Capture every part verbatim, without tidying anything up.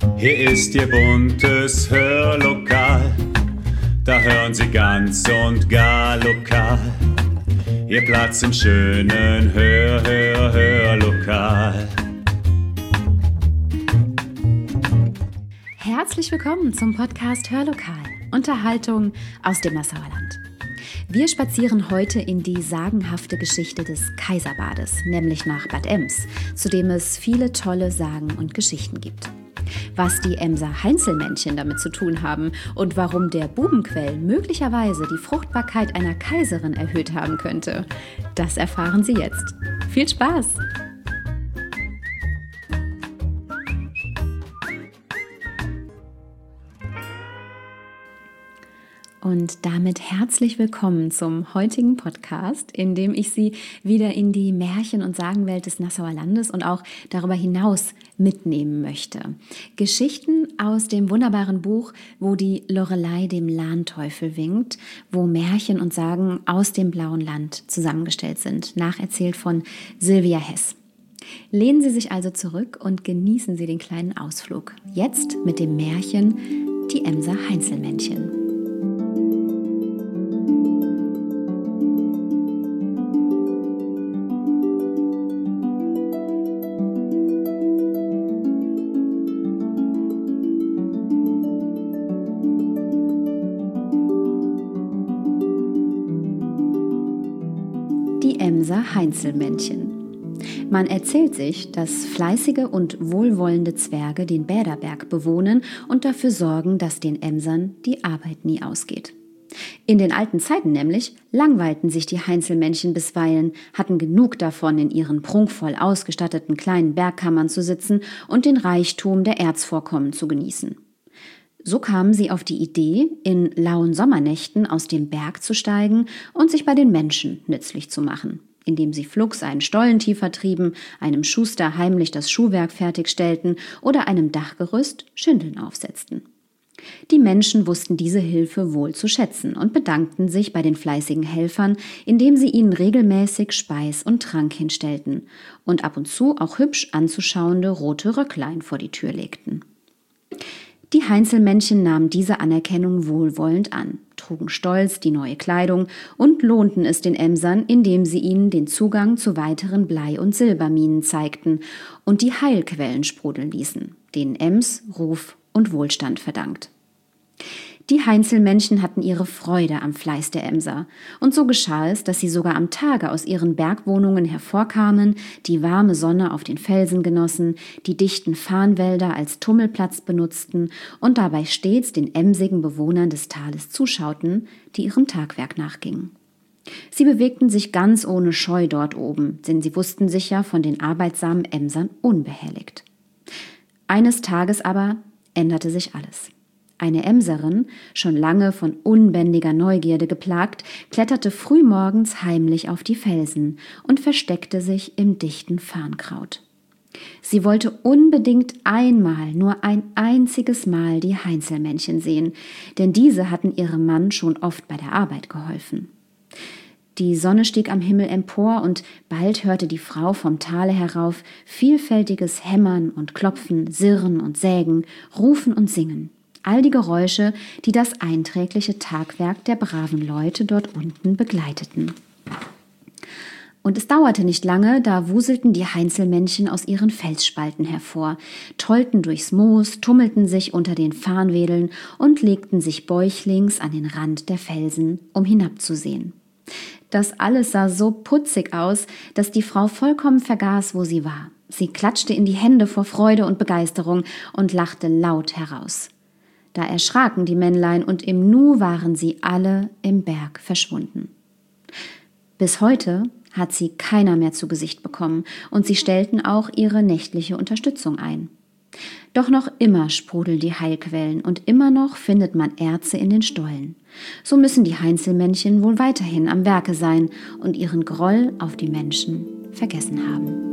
Hier ist Ihr buntes Hörlokal, da hören Sie ganz und gar lokal. Ihr Platz im schönen Hör, Hör, Hörlokal. Herzlich willkommen zum Podcast Hörlokal, Unterhaltung aus dem Nassauer Land. Wir spazieren heute in die sagenhafte Geschichte des Kaiserbades, nämlich nach Bad Ems, zu dem es viele tolle Sagen und Geschichten gibt. Was die Emser Heinzelmännchen damit zu tun haben und warum der Bubenquell möglicherweise die Fruchtbarkeit einer Kaiserin erhöht haben könnte, das erfahren Sie jetzt. Viel Spaß! Und damit herzlich willkommen zum heutigen Podcast, in dem ich Sie wieder in die Märchen- und Sagenwelt des Nassauer Landes und auch darüber hinaus mitnehmen möchte. Geschichten aus dem wunderbaren Buch, wo die Lorelei dem Lahnteufel winkt, wo Märchen und Sagen aus dem Blauen Land zusammengestellt sind, nacherzählt von Sylvia Hess. Lehnen Sie sich also zurück und genießen Sie den kleinen Ausflug. Jetzt mit dem Märchen Die Emser Heinzelmännchen. Die Emser Heinzelmännchen. Man erzählt sich, dass fleißige und wohlwollende Zwerge den Bäderberg bewohnen und dafür sorgen, dass den Emsern die Arbeit nie ausgeht. In den alten Zeiten nämlich langweilten sich die Heinzelmännchen bisweilen, hatten genug davon, in ihren prunkvoll ausgestatteten kleinen Bergkammern zu sitzen und den Reichtum der Erzvorkommen zu genießen. So kamen sie auf die Idee, in lauen Sommernächten aus dem Berg zu steigen und sich bei den Menschen nützlich zu machen, indem sie flugs einen Stollen tiefer trieben, einem Schuster heimlich das Schuhwerk fertigstellten oder einem Dachgerüst Schindeln aufsetzten. Die Menschen wussten diese Hilfe wohl zu schätzen und bedankten sich bei den fleißigen Helfern, indem sie ihnen regelmäßig Speis und Trank hinstellten und ab und zu auch hübsch anzuschauende rote Röcklein vor die Tür legten. Die Heinzelmännchen nahmen diese Anerkennung wohlwollend an, trugen stolz die neue Kleidung und lohnten es den Emsern, indem sie ihnen den Zugang zu weiteren Blei- und Silberminen zeigten und die Heilquellen sprudeln ließen, denen Ems Ruf und Wohlstand verdankt. Die Heinzelmännchen hatten ihre Freude am Fleiß der Emser, und so geschah es, dass sie sogar am Tage aus ihren Bergwohnungen hervorkamen, die warme Sonne auf den Felsen genossen, die dichten Farnwälder als Tummelplatz benutzten und dabei stets den emsigen Bewohnern des Tales zuschauten, die ihrem Tagwerk nachgingen. Sie bewegten sich ganz ohne Scheu dort oben, denn sie wussten sich ja von den arbeitsamen Emsern unbehelligt. Eines Tages aber änderte sich alles. Eine Emserin, schon lange von unbändiger Neugierde geplagt, kletterte frühmorgens heimlich auf die Felsen und versteckte sich im dichten Farnkraut. Sie wollte unbedingt einmal, nur ein einziges Mal die Heinzelmännchen sehen, denn diese hatten ihrem Mann schon oft bei der Arbeit geholfen. Die Sonne stieg am Himmel empor und bald hörte die Frau vom Tale herauf vielfältiges Hämmern und Klopfen, Sirren und Sägen, Rufen und Singen. All die Geräusche, die das einträgliche Tagwerk der braven Leute dort unten begleiteten. Und es dauerte nicht lange, da wuselten die Heinzelmännchen aus ihren Felsspalten hervor, tollten durchs Moos, tummelten sich unter den Farnwedeln und legten sich bäuchlings an den Rand der Felsen, um hinabzusehen. Das alles sah so putzig aus, dass die Frau vollkommen vergaß, wo sie war. Sie klatschte in die Hände vor Freude und Begeisterung und lachte laut heraus. Da erschraken die Männlein und im Nu waren sie alle im Berg verschwunden. Bis heute hat sie keiner mehr zu Gesicht bekommen und sie stellten auch ihre nächtliche Unterstützung ein. Doch noch immer sprudeln die Heilquellen und immer noch findet man Erze in den Stollen. So müssen die Heinzelmännchen wohl weiterhin am Werke sein und ihren Groll auf die Menschen vergessen haben.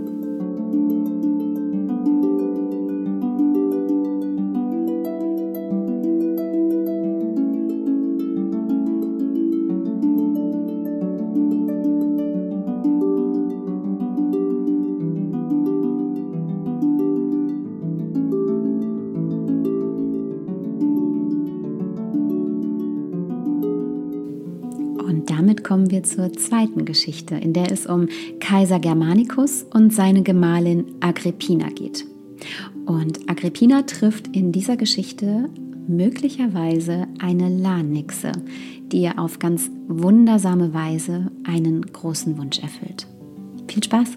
damit kommen wir zur zweiten Geschichte, in der es um Kaiser Germanicus und seine Gemahlin Agrippina geht. Und Agrippina trifft in dieser Geschichte möglicherweise eine Lahnixe, die ihr auf ganz wundersame Weise einen großen Wunsch erfüllt. Viel Spaß!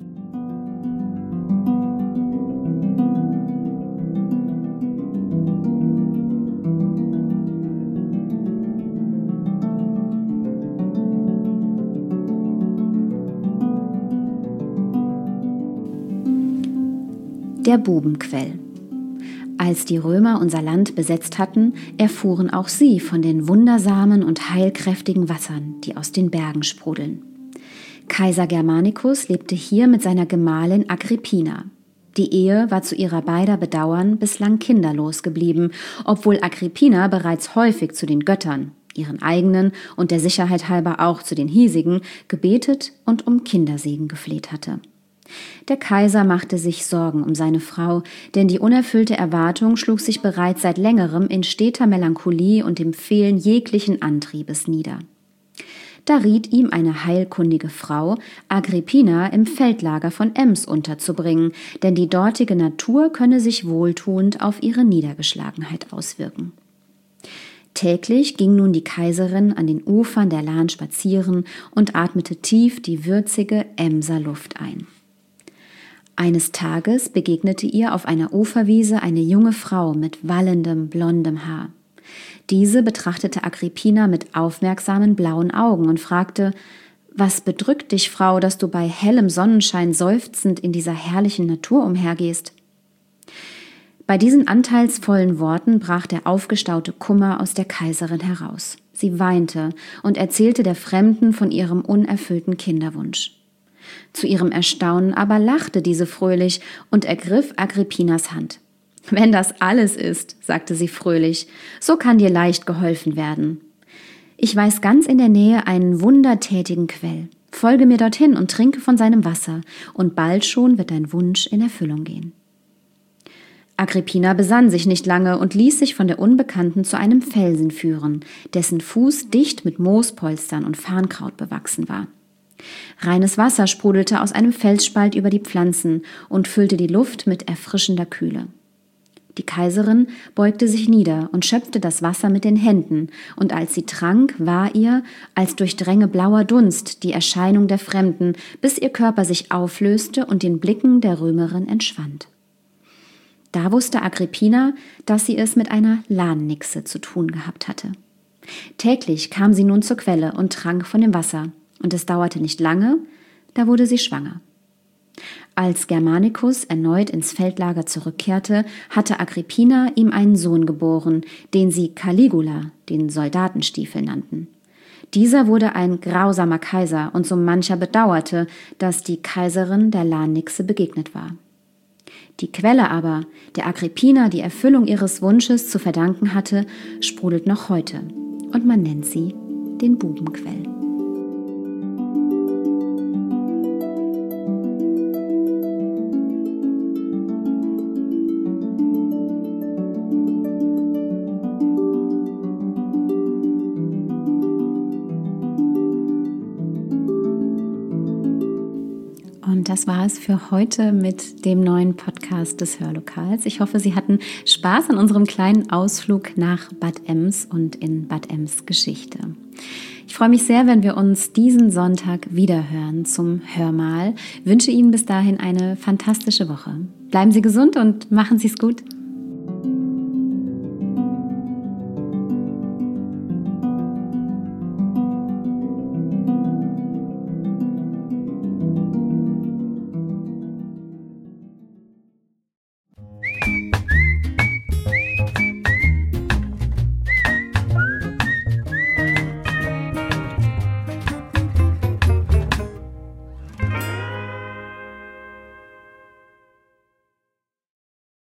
Der Bubenquell. Als die Römer unser Land besetzt hatten, erfuhren auch sie von den wundersamen und heilkräftigen Wassern, die aus den Bergen sprudeln. Kaiser Germanicus lebte hier mit seiner Gemahlin Agrippina. Die Ehe war zu ihrer beider Bedauern bislang kinderlos geblieben, obwohl Agrippina bereits häufig zu den Göttern, ihren eigenen und der Sicherheit halber auch zu den hiesigen, gebetet und um Kindersegen gefleht hatte. Der Kaiser machte sich Sorgen um seine Frau, denn die unerfüllte Erwartung schlug sich bereits seit längerem in steter Melancholie und dem Fehlen jeglichen Antriebes nieder. Da riet ihm eine heilkundige Frau, Agrippina im Feldlager von Ems unterzubringen, denn die dortige Natur könne sich wohltuend auf ihre Niedergeschlagenheit auswirken. Täglich ging nun die Kaiserin an den Ufern der Lahn spazieren und atmete tief die würzige Emser Luft ein. Eines Tages begegnete ihr auf einer Uferwiese eine junge Frau mit wallendem, blondem Haar. Diese betrachtete Agrippina mit aufmerksamen blauen Augen und fragte: »Was bedrückt dich, Frau, dass du bei hellem Sonnenschein seufzend in dieser herrlichen Natur umhergehst?« Bei diesen anteilsvollen Worten brach der aufgestaute Kummer aus der Kaiserin heraus. Sie weinte und erzählte der Fremden von ihrem unerfüllten Kinderwunsch. Zu ihrem Erstaunen aber lachte diese fröhlich und ergriff Agrippinas Hand. »Wenn das alles ist«, sagte sie fröhlich, »so kann dir leicht geholfen werden. Ich weiß ganz in der Nähe einen wundertätigen Quell. Folge mir dorthin und trinke von seinem Wasser, und bald schon wird dein Wunsch in Erfüllung gehen.« Agrippina besann sich nicht lange und ließ sich von der Unbekannten zu einem Felsen führen, dessen Fuß dicht mit Moospolstern und Farnkraut bewachsen war. Reines Wasser sprudelte aus einem Felsspalt über die Pflanzen und füllte die Luft mit erfrischender Kühle. Die Kaiserin beugte sich nieder und schöpfte das Wasser mit den Händen, und als sie trank, war ihr, als durchdränge blauer Dunst, die Erscheinung der Fremden, bis ihr Körper sich auflöste und den Blicken der Römerin entschwand. Da wusste Agrippina, dass sie es mit einer Lahnixe zu tun gehabt hatte. Täglich kam sie nun zur Quelle und trank von dem Wasser, und es dauerte nicht lange, da wurde sie schwanger. Als Germanicus erneut ins Feldlager zurückkehrte, hatte Agrippina ihm einen Sohn geboren, den sie Caligula, den Soldatenstiefel, nannten. Dieser wurde ein grausamer Kaiser, und so mancher bedauerte, dass die Kaiserin der Lahnixe begegnet war. Die Quelle aber, der Agrippina die Erfüllung ihres Wunsches zu verdanken hatte, sprudelt noch heute, und man nennt sie den Bubenquell. Und das war es für heute mit dem neuen Podcast des Hörlokals. Ich hoffe, Sie hatten Spaß an unserem kleinen Ausflug nach Bad Ems und in Bad Ems Geschichte. Ich freue mich sehr, wenn wir uns diesen Sonntag wiederhören zum Hörmal. Ich wünsche Ihnen bis dahin eine fantastische Woche. Bleiben Sie gesund und machen Sie es gut.